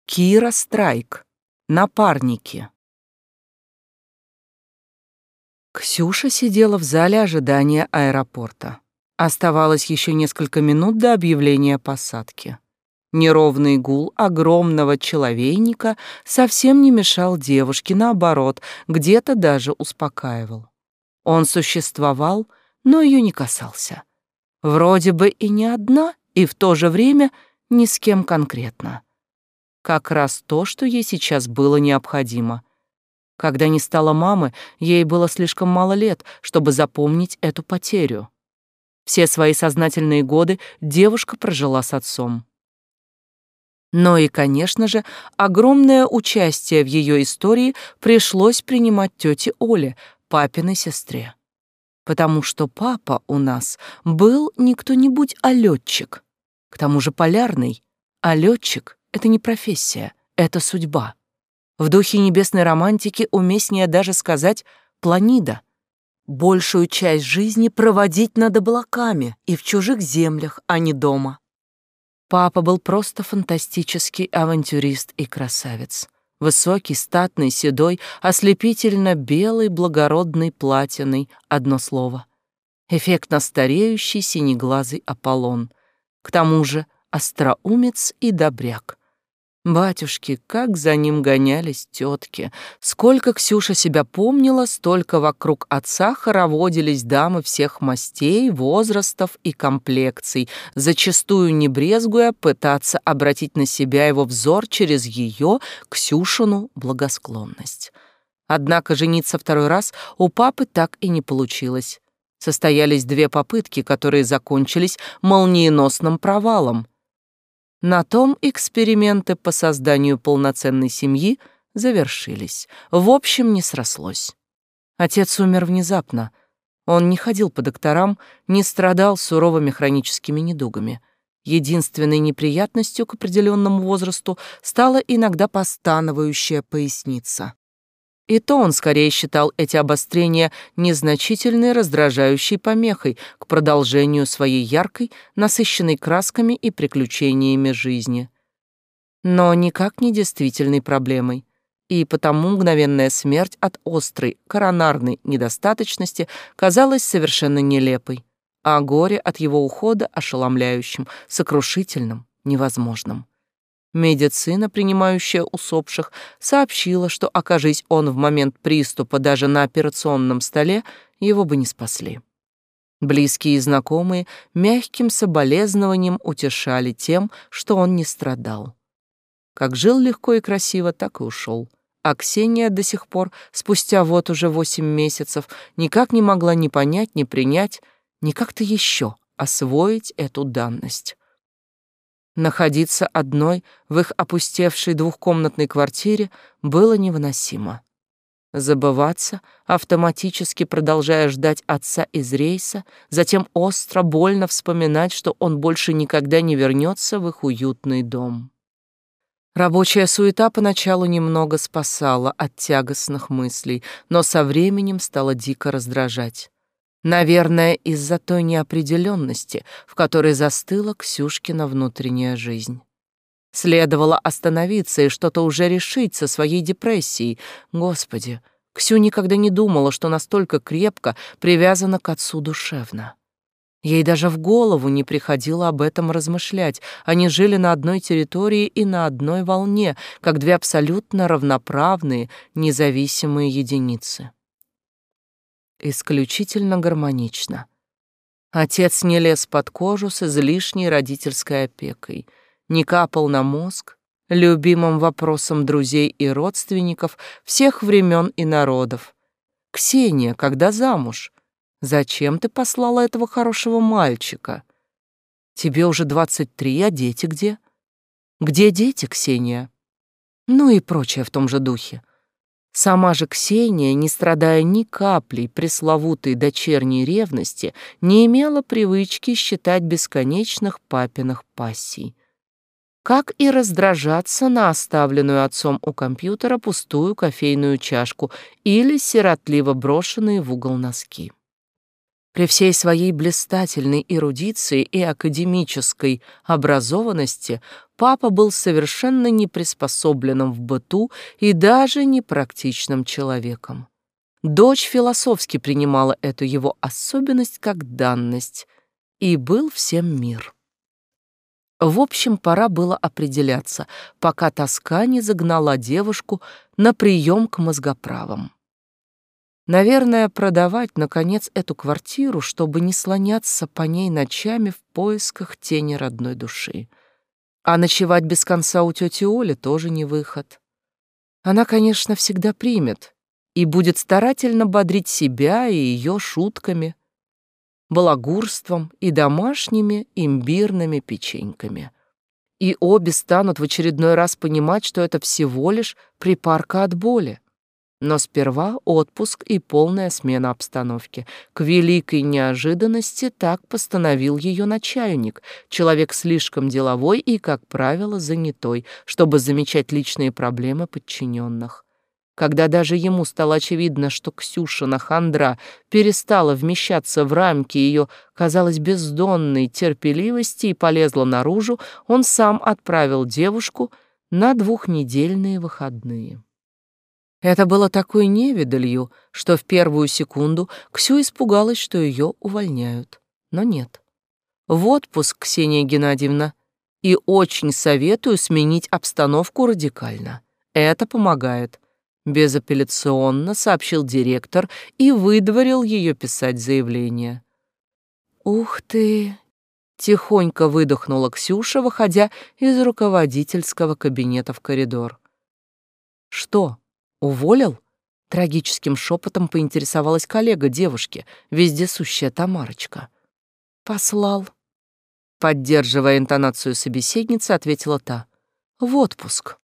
Кира Страйк. Напарники. Ксюша сидела в зале ожидания аэропорта. Оставалось еще несколько минут до объявления посадки. Неровный гул огромного человейника совсем не мешал девушке, наоборот, где-то даже успокаивал. Он существовал, но ее не касался. Вроде бы и не одна, и в то же время ни с кем конкретно. Как раз то, что ей сейчас было необходимо. Когда не стало мамы, ей было слишком мало лет, чтобы запомнить эту потерю. Все свои сознательные годы девушка прожила с отцом. Но и, конечно же, огромное участие в ее истории пришлось принимать тете Оле, папиной сестре. Потому что папа у нас был не кто-нибудь, а летчик. К тому же полярный, а летчик — это не профессия, это судьба. В духе небесной романтики уместнее даже сказать «планида». Большую часть жизни проводить над облаками и в чужих землях, а не дома. Папа был просто фантастический авантюрист и красавец. Высокий, статный, седой, ослепительно белый, благородный, платиной, одно слово. Эффектно стареющий синеглазый Аполлон. К тому же остроумец и добряк. Батюшки, как за ним гонялись тетки. Сколько Ксюша себя помнила, столько вокруг отца хороводились дамы всех мастей, возрастов и комплекций, зачастую не брезгуя пытаться обратить на себя его взор через ее, Ксюшину, благосклонность. Однако жениться второй раз у папы так и не получилось. Состоялись две попытки, которые закончились молниеносным провалом. На том эксперименты по созданию полноценной семьи завершились. В общем, не срослось. Отец умер внезапно. Он не ходил по докторам, не страдал суровыми хроническими недугами. Единственной неприятностью к определенному возрасту стала иногда постановающая поясница. И то он скорее считал эти обострения незначительной раздражающей помехой к продолжению своей яркой, насыщенной красками и приключениями жизни. Но никак не действительной проблемой. И потому мгновенная смерть от острой коронарной недостаточности казалась совершенно нелепой, а горе от его ухода ошеломляющим, сокрушительным, невозможным. Медицина, принимающая усопших, сообщила, что, окажись он в момент приступа даже на операционном столе, его бы не спасли. Близкие и знакомые мягким соболезнованием утешали тем, что он не страдал. Как жил легко и красиво, так и ушел. А Ксения до сих пор, спустя вот уже 8 месяцев, никак не могла ни понять, ни принять, ни как-то еще освоить эту данность. Находиться одной в их опустевшей двухкомнатной квартире было невыносимо. Забываться, автоматически продолжая ждать отца из рейса, затем остро, больно вспоминать, что он больше никогда не вернется в их уютный дом. Рабочая суета поначалу немного спасала от тягостных мыслей, но со временем стала дико раздражать. Наверное, из-за той неопределенности, в которой застыла Ксюшкина внутренняя жизнь. Следовало остановиться и что-то уже решить со своей депрессией. Господи, Ксю никогда не думала, что настолько крепко привязана к отцу душевно. Ей даже в голову не приходило об этом размышлять. Они жили на одной территории и на одной волне, как две абсолютно равноправные, независимые единицы. Исключительно гармонично. Отец не лез под кожу с излишней родительской опекой, не капал на мозг любимым вопросом друзей и родственников всех времен и народов. «Ксения, когда замуж? Зачем ты послала этого хорошего мальчика? Тебе уже 23, а дети где? Где дети, Ксения?» Ну и прочее в том же духе. Сама же Ксения, не страдая ни каплей пресловутой дочерней ревности, не имела привычки считать бесконечных папиных пассий. Как и раздражаться на оставленную отцом у компьютера пустую кофейную чашку или сиротливо брошенные в угол носки. При всей своей блистательной эрудиции и академической образованности папа был совершенно неприспособленным в быту и даже непрактичным человеком. Дочь философски принимала эту его особенность как данность, и был всем мир. В общем, пора было определяться, пока тоска не загнала девушку на прием к мозгоправам. Наверное, продавать, наконец, эту квартиру, чтобы не слоняться по ней ночами в поисках тени родной души. А ночевать без конца у тети Оли тоже не выход. Она, конечно, всегда примет и будет старательно бодрить себя и ее шутками, балагурством и домашними имбирными печеньками. И обе станут в очередной раз понимать, что это всего лишь припарка от боли. Но сперва отпуск и полная смена обстановки. К великой неожиданности так постановил ее начальник, человек слишком деловой и, как правило, занятой, чтобы замечать личные проблемы подчиненных. Когда даже ему стало очевидно, что Ксюшина хандра перестала вмещаться в рамки ее, казалось, бездонной терпеливости и полезла наружу, он сам отправил девушку на 2-недельные выходные. Это было такой невидалью, что в первую секунду Ксю испугалась, что ее увольняют. Но нет. В отпуск, Ксения Геннадьевна, и очень советую сменить обстановку радикально. Это помогает. Безапелляционно сообщил директор и выдворил ее писать заявление. «Ух ты!» — тихонько выдохнула Ксюша, выходя из руководительского кабинета в коридор. «Что?» «Уволил?» — трагическим шепотом поинтересовалась коллега девушки, вездесущая Тамарочка. «Послал». Поддерживая интонацию собеседницы, ответила та. «В отпуск».